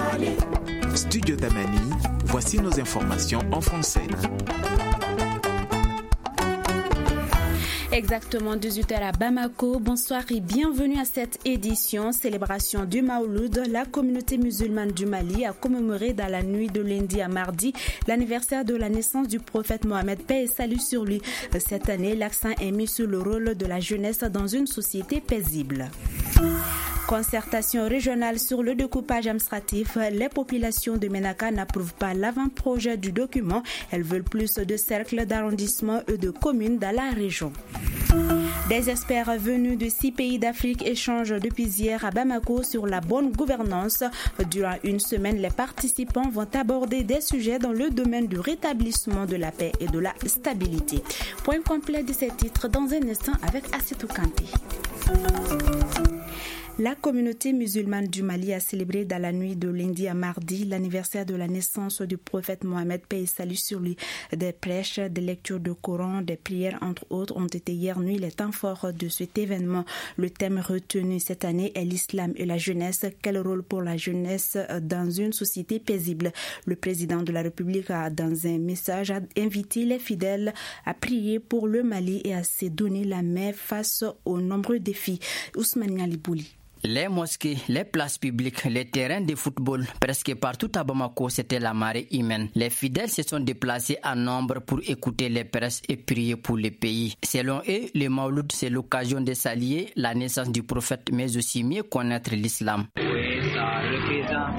Studio Tamani, voici nos informations en français. Exactement 18h à Bamako. Bonsoir et bienvenue à cette édition. Célébration du Maouloud. La communauté musulmane du Mali a commémoré dans la nuit de lundi à mardi l'anniversaire de la naissance du prophète Mohammed, paix et salut sur lui. Cette année, l'accent est mis sur le rôle de la jeunesse dans une société paisible. Concertation régionale sur le découpage administratif. Les populations de Ménaka n'approuvent pas l'avant-projet du document. Elles veulent plus de cercles d'arrondissement et de communes dans la région. Des experts venus de 6 pays d'Afrique échangent depuis hier à Bamako sur la bonne gouvernance. Durant une semaine, les participants vont aborder des sujets dans le domaine du rétablissement de la paix et de la stabilité. Point complet de ces titres dans un instant avec Assetou Kanté. La communauté musulmane du Mali a célébré dans la nuit de lundi à mardi l'anniversaire de la naissance du prophète Mohammed, paix et salut sur lui. Des prêches, des lectures de Coran, des prières entre autres ont été hier nuit les temps forts de cet événement. Le thème retenu cette année est l'islam et la jeunesse. Quel rôle pour la jeunesse dans une société paisible? Le président de la République a, dans un message, invité les fidèles à prier pour le Mali et à se donner la main face aux nombreux défis. Ousmane Alibouli. Les mosquées, les places publiques, les terrains de football, presque partout à Bamako, c'était la marée humaine. Les fidèles se sont déplacés en nombre pour écouter les presses et prier pour le pays. Selon eux, le Mawlud, c'est l'occasion de s'allier la naissance du prophète, mais aussi mieux connaître l'islam. Oui, ça représente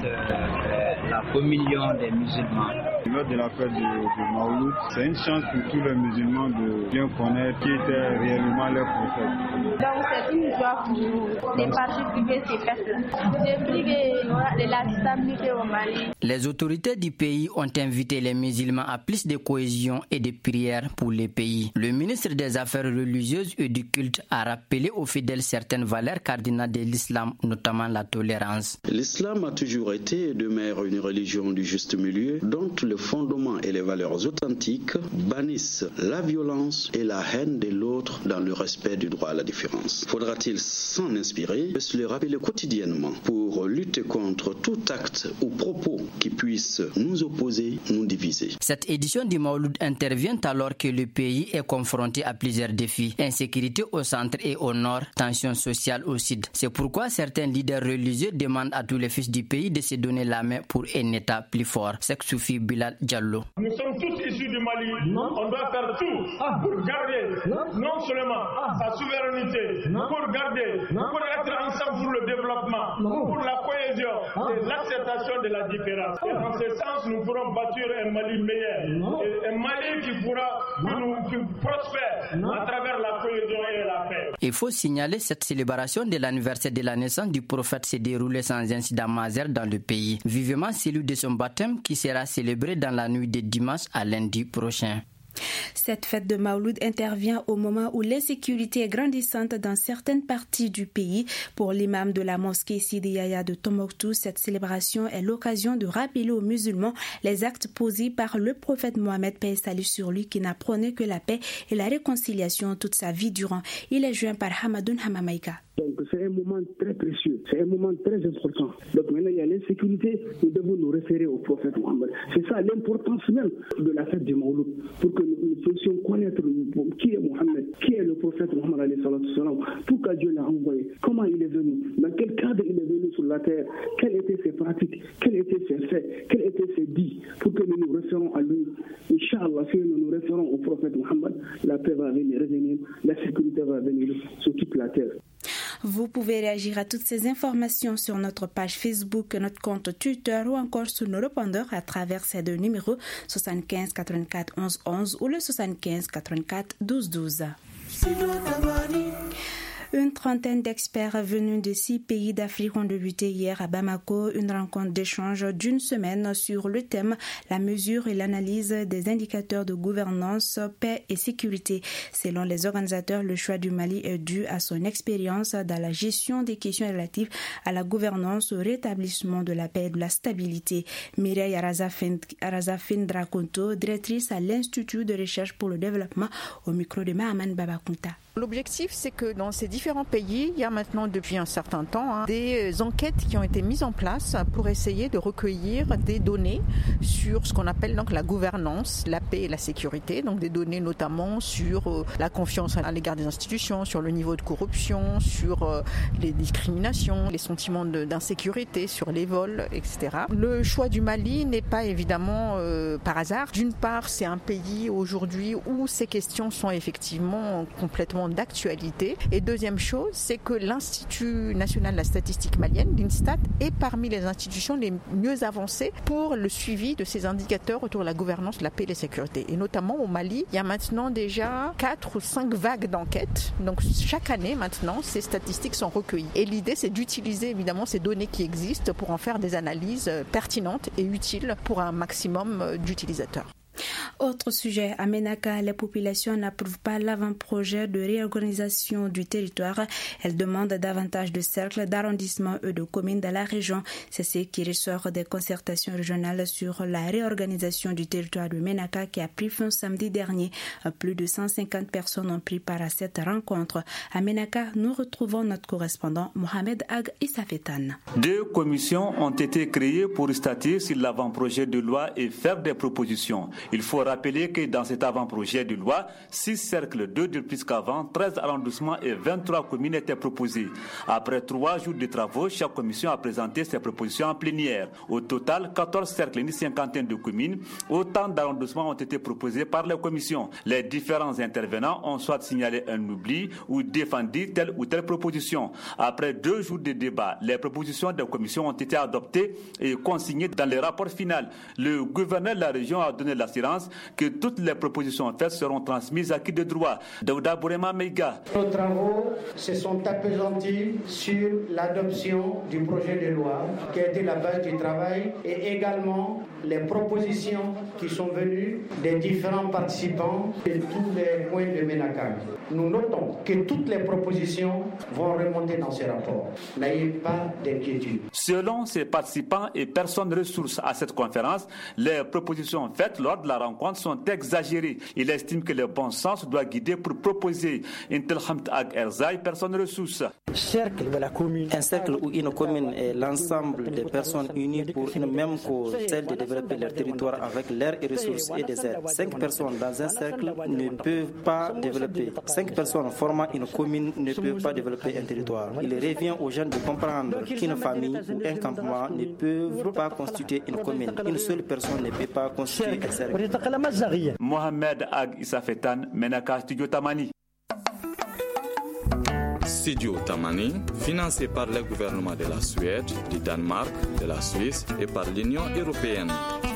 la communion des musulmans. Lors de la fête du Mawlud, c'est une chance pour tous les musulmans de bien connaître qui était réellement leur prophète. Donc c'est une joie pour nous de participer à ces fêtes-là. Je prie qu'il y aura de la stabilité au Mali. Les autorités du pays ont invité les musulmans à plus de cohésion et de prières pour le pays. Le ministre des Affaires religieuses et du culte a rappelé aux fidèles certaines valeurs cardinales de l'islam, notamment la tolérance. L'islam a toujours été et demeure une religion du juste milieu dont le fondement et les valeurs authentiques bannissent la violence et la haine de l'autre dans le respect du droit à la différence. Faudra-t-il s'en inspirer et se le rappeler quotidiennement pour lutter contre tout acte ou propos qui puisse nous opposer, nous diviser. Cette édition du Mawlud intervient alors que le pays est confronté à plusieurs défis. Insécurité au centre et au nord, tension sociale au sud. C'est pourquoi certains leaders religieux demandent à tous les fils du pays de se donner la main pour un État plus fort. Soufi Bilal Diallo. Nous sommes tous issus du Mali. On doit faire tout pour garder non seulement sa souveraineté, pour être ensemble pour le développement, pour la cohésion et l'acceptation de la différence. Et dans ce sens, nous pourrons bâtir un Mali meilleur, un Mali qui prospère à travers la cohésion et la paix. Il faut signaler cette célébration de l'anniversaire de la naissance du prophète s'est déroulée sans incident majeur dans le pays. Vivement celui de son baptême qui sera célébré dans la nuit de dimanche à lundi prochain. Cette fête de Mawlud intervient au moment où l'insécurité est grandissante dans certaines parties du pays. Pour l'imam de la mosquée Sidi Yahya de Tombouctou, cette célébration est l'occasion de rappeler aux musulmans les actes posés par le prophète Mohammed, paix et salut sur lui, qui n'apprenait que la paix et la réconciliation toute sa vie durant. Il est joint par Hamadoun Hamamaïka. Donc c'est un moment très précieux, c'est un moment très important. Donc maintenant il y a l'insécurité, nous devons nous référer au prophète Mohammed. C'est ça l'importance même de la fête du Mawlud, pour que nous puissions connaître qui est Mohammed, qui est le prophète Mohammed, pourquoi Dieu l'a envoyé, comment il est venu, dans quel cadre il est venu sur la terre, quelles étaient ses pratiques, quels étaient ses faits, quels étaient ses dits, pour que nous nous référons à lui. Inch'Allah, si nous nous référons au prophète Mohammed, la paix va venir revenir, la sécurité va venir sur toute la terre. Vous pouvez réagir à toutes ces informations sur notre page Facebook, notre compte Twitter ou encore sur nos répondeurs à travers ces deux numéros 75 84 11 11 ou le 75 84 12 12. Une trentaine d'experts venus de 6 pays d'Afrique ont débuté hier à Bamako une rencontre d'échange d'une semaine sur le thème la mesure et l'analyse des indicateurs de gouvernance, paix et sécurité. Selon les organisateurs, le choix du Mali est dû à son expérience dans la gestion des questions relatives à la gouvernance, au rétablissement de la paix et de la stabilité. Mireille Arazafine Drakonto, directrice à l'Institut de recherche pour le développement, au micro de Mahaman Babakunta. L'objectif, c'est que dans ces différents pays, il y a maintenant depuis un certain temps des enquêtes qui ont été mises en place pour essayer de recueillir des données sur ce qu'on appelle donc la gouvernance, la paix et la sécurité, donc des données notamment sur la confiance à l'égard des institutions, sur le niveau de corruption, sur les discriminations, les sentiments d'insécurité, sur les vols, etc. Le choix du Mali n'est pas évidemment par hasard. D'une part, c'est un pays aujourd'hui où ces questions sont effectivement complètement d'actualité. Et deuxième chose, c'est que l'Institut national de la statistique malienne, l'INSTAT, est parmi les institutions les mieux avancées pour le suivi de ces indicateurs autour de la gouvernance, de la paix et de la sécurité. Et notamment au Mali, il y a maintenant déjà 4 ou 5 vagues d'enquêtes. Donc chaque année maintenant, ces statistiques sont recueillies. Et l'idée, c'est d'utiliser évidemment ces données qui existent pour en faire des analyses pertinentes et utiles pour un maximum d'utilisateurs. Autre sujet, à Ménaka, les populations n'approuvent pas l'avant-projet de réorganisation du territoire. Elles demandent davantage de cercles, d'arrondissements et de communes dans la région. C'est ce qui ressort des concertations régionales sur la réorganisation du territoire de Ménaka qui a pris fin samedi dernier. Plus de 150 personnes ont pris part à cette rencontre. À Ménaka, nous retrouvons notre correspondant Mohamed Ag Isafetan. 2 commissions ont été créées pour statuer sur l'avant-projet de loi et faire des propositions. Il faut rappeler que dans cet avant-projet de loi, 6 cercles, 2 de plus qu'avant, 13 arrondissements et 23 communes étaient proposés. Après 3 jours de travaux, chaque commission a présenté ses propositions en plénière. Au total, 14 cercles et une cinquantaine de communes, autant d'arrondissements ont été proposés par les commissions. Les différents intervenants ont soit signalé un oubli ou défendu telle ou telle proposition. Après 2 jours de débat, les propositions des commissions ont été adoptées et consignées dans le rapport final. Le gouverneur de la région a donné l'assurance que toutes les propositions faites seront transmises à qui de droit. Daouda Bourema Meiga. Nos travaux se sont appesantis sur l'adoption du projet de loi qui a été la base du travail et également les propositions qui sont venues des différents participants de tous les coins de Ménaka. Nous notons que toutes les propositions vont remonter dans ces rapports. N'ayez pas d'inquiétude. Selon ces participants et personnes ressources à cette conférence, les propositions faites lors de la rencontre sont exagérées. Il estime que le bon sens doit guider pour proposer Intelhamt Ag Erzai, personne ressource. Un cercle ou une commune est l'ensemble des personnes unies pour une même cause, celle de développer leur territoire avec leurs ressources et des aides. 5 personnes dans un cercle ne peuvent pas développer. 5 personnes formant une commune ne peuvent pas développer un territoire. Il revient aux gens de comprendre qu'une famille ou un campement ne peuvent pas constituer une commune. Une seule personne ne peut pas constituer un cercle. Mohamed Ag Isafetan, Ménaka, Studio Tamani. Studio Tamani, financé par le gouvernement de la Suède, du Danemark, de la Suisse et par l'Union européenne.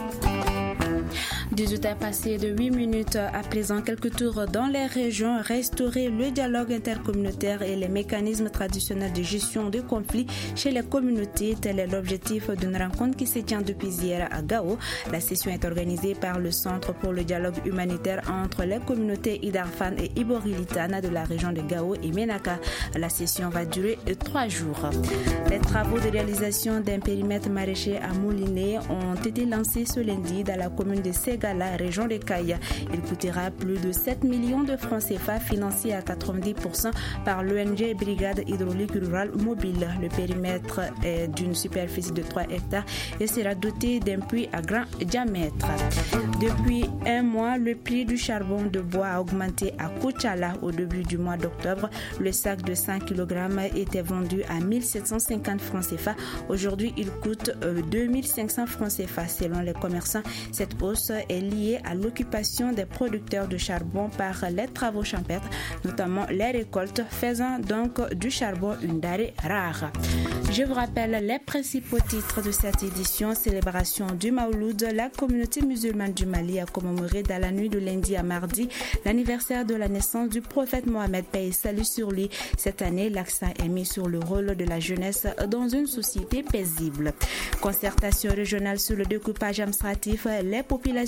18h passé de 8 minutes. À présent, quelques tours dans les régions. Restaurer le dialogue intercommunautaire et les mécanismes traditionnels de gestion de conflits chez les communautés. Tel est l'objectif d'une rencontre qui se tient depuis hier à Gao. La session est organisée par le Centre pour le dialogue humanitaire entre les communautés Idarfan et Iborilitana de la région de Gao et Ménaka. La session va durer 3 jours. Les travaux de réalisation d'un périmètre maraîcher à Mouliné ont été lancés ce lundi dans la commune de Ségala, région de Kaya. Il coûtera plus de 7 millions de francs CFA financés à 90% par l'ONG Brigade hydraulique rurale mobile. Le périmètre est d'une superficie de 3 hectares et sera doté d'un puits à grand diamètre. Depuis un mois, le prix du charbon de bois a augmenté à Kochala au début du mois d'octobre. Le sac de 100 kg était vendu à 1750 francs CFA. Aujourd'hui, il coûte 2500 francs CFA selon les commerçants. Cette hausse est liée à l'occupation des producteurs de charbon par les travaux champêtres, notamment les récoltes, faisant donc du charbon une denrée rare. Je vous rappelle les principaux titres de cette édition. Célébration du Maouloud. La communauté musulmane du Mali a commémoré dans la nuit de lundi à mardi l'anniversaire de la naissance du prophète Mohammed, paix et salut sur lui. Cette année, l'accent est mis sur le rôle de la jeunesse dans une société paisible. Concertation régionale sur le découpage administratif. Les populations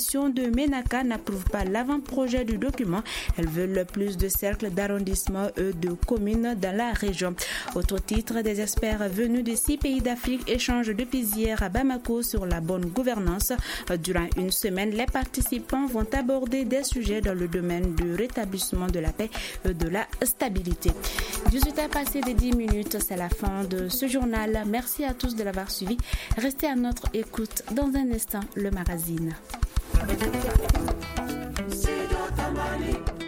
population de Ménaka n'approuve pas l'avant-projet du document. Elles veulent plus de cercles d'arrondissement et de communes dans la région. Autre titre, des experts venus de 6 pays d'Afrique échangent depuis hier à Bamako sur la bonne gouvernance. Durant une semaine, les participants vont aborder des sujets dans le domaine du rétablissement de la paix et de la stabilité. 18h passé de 10 minutes, c'est la fin de ce journal. Merci à tous de l'avoir suivi. Restez à notre écoute. Dans un instant, le magazine.